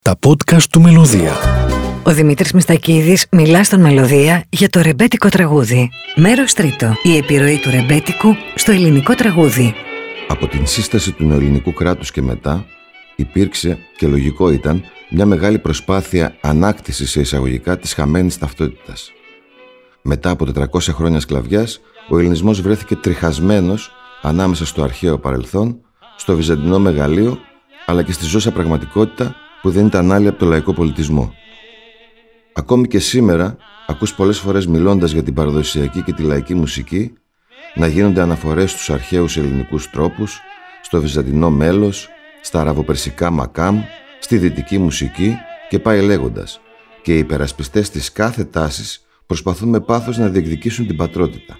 Τα podcast του Μελωδία. Ο Δημήτρης Μιστακίδης μιλά στον Μελωδία για το ρεμπέτικο τραγούδι. Μέρος τρίτο. Η επιρροή του ρεμπέτικου στο ελληνικό τραγούδι. Από την σύσταση του νεοελληνικού κράτους και μετά υπήρξε, και λογικό ήταν, μια μεγάλη προσπάθεια ανάκτησης σε εισαγωγικά της χαμένης ταυτότητας. Μετά από 400 χρόνια σκλαβιάς, ο ελληνισμός βρέθηκε τριχασμένος ανάμεσα στο αρχαίο παρελθόν, στο βυζαντινό μεγαλείο, αλλά και στη ζώσα πραγματικότητα που δεν ήταν άλλη από το λαϊκό πολιτισμό. Ακόμη και σήμερα, ακούς πολλές φορές μιλώντας για την παραδοσιακή και τη λαϊκή μουσική να γίνονται αναφορές στους αρχαίους ελληνικούς τρόπους, στο βυζαντινό μέλος, στα αραβοπερσικά μακάμ, στη δυτική μουσική και πάει λέγοντας. Και οι υπερασπιστές της κάθε τάσης προσπαθούν με πάθος να διεκδικήσουν την πατρότητα.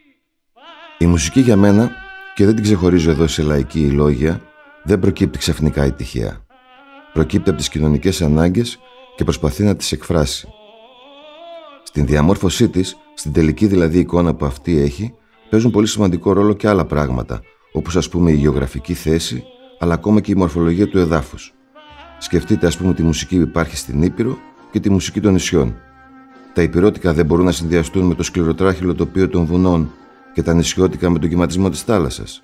Η μουσική για μένα, και δεν την ξεχωρίζω εδώ σε λαϊκή ή λόγια, δεν προκύπτει ξαφνικά ή τυχαία. Προκύπτει από τις κοινωνικές ανάγκες και προσπαθεί να τις εκφράσει. Στην διαμόρφωσή της, στην τελική δηλαδή εικόνα που αυτή έχει, παίζουν πολύ σημαντικό ρόλο και άλλα πράγματα, όπως ας πούμε η γεωγραφική θέση, αλλά ακόμα και η μορφολογία του εδάφους. Σκεφτείτε ας πούμε τη μουσική που υπάρχει στην Ήπειρο και τη μουσική των νησιών. Τα υπηρώτικα δεν μπορούν να συνδυαστούν με το σκληροτράχυλο τοπίο των βουνών και τα νησιώτικα με τον κυματισμό της θάλασσας.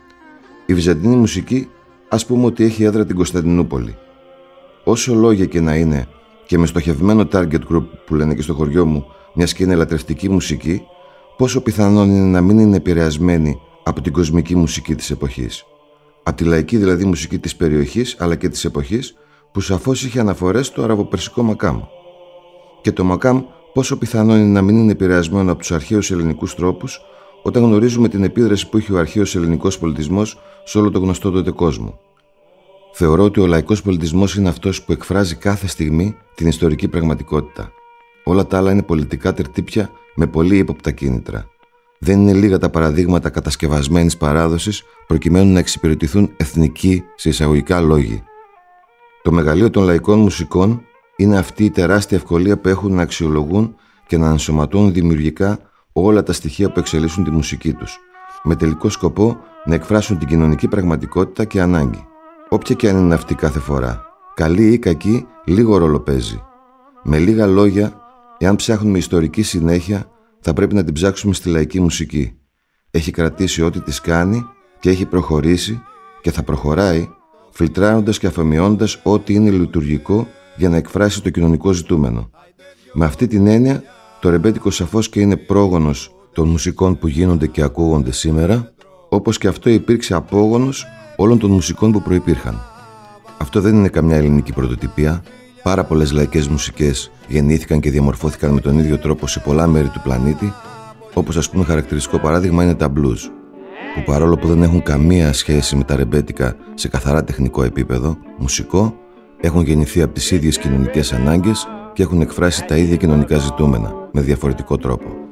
Η βυζαντινή μουσική, ας πούμε ότι έχει έδρα την Κωνσταντινούπολη. Όσο λόγια και να είναι, και με στοχευμένο target group που λένε και στο χωριό μου, μιας και είναι λατρευτική μουσική, πόσο πιθανόν είναι να μην είναι επηρεασμένη από την κοσμική μουσική της εποχής. Από τη λαϊκή δηλαδή μουσική της περιοχής, αλλά και της εποχής, που σαφώς είχε αναφορές στο αραβοπερσικό μακάμ. Και το μακάμ, πόσο πιθανόν είναι να μην είναι επηρεασμένο από τους αρχαίους ελληνικούς τρόπους, όταν γνωρίζουμε την επίδραση που είχε ο αρχαίος ελληνικός πολιτισμός σε όλο το γνωστό τότε κόσμο. Θεωρώ ότι ο λαϊκός πολιτισμός είναι αυτός που εκφράζει κάθε στιγμή την ιστορική πραγματικότητα. Όλα τα άλλα είναι πολιτικά τερτύπια με πολύ ύποπτα κίνητρα. Δεν είναι λίγα τα παραδείγματα κατασκευασμένης παράδοσης προκειμένου να εξυπηρετηθούν εθνικοί σε εισαγωγικά λόγοι. Το μεγαλείο των λαϊκών μουσικών είναι αυτή η τεράστια ευκολία που έχουν να αξιολογούν και να ενσωματώνουν δημιουργικά όλα τα στοιχεία που εξελίσσουν τη μουσική τους, με τελικό σκοπό να εκφράσουν την κοινωνική πραγματικότητα και ανάγκη. Όποια και αν είναι αυτή κάθε φορά, καλή ή κακή, λίγο ρόλο παίζει. Με λίγα λόγια, εάν ψάχνουμε ιστορική συνέχεια, θα πρέπει να την ψάξουμε στη λαϊκή μουσική. Έχει κρατήσει ό,τι της κάνει και έχει προχωρήσει και θα προχωράει, φιλτράροντας και αφομοιώνοντας ό,τι είναι λειτουργικό για να εκφράσει το κοινωνικό ζητούμενο. Με αυτή την έννοια, το ρεμπέτικο σαφώς και είναι πρόγονος των μουσικών που γίνονται και ακούγονται σήμερα, όπως και αυτό υπήρξε απόγονος όλων των μουσικών που προϋπήρχαν. Αυτό δεν είναι καμιά ελληνική πρωτοτυπία. Πάρα πολλές λαϊκές μουσικές γεννήθηκαν και διαμορφώθηκαν με τον ίδιο τρόπο σε πολλά μέρη του πλανήτη, όπως ας πούμε χαρακτηριστικό παράδειγμα είναι τα blues, που παρόλο που δεν έχουν καμία σχέση με τα ρεμπέτικα σε καθαρά τεχνικό επίπεδο, μουσικό, έχουν γεννηθεί από τις ίδιες κοινωνικές ανάγκες και έχουν εκφράσει τα ίδια κοινωνικά ζητούμενα, με διαφορετικό τρόπο.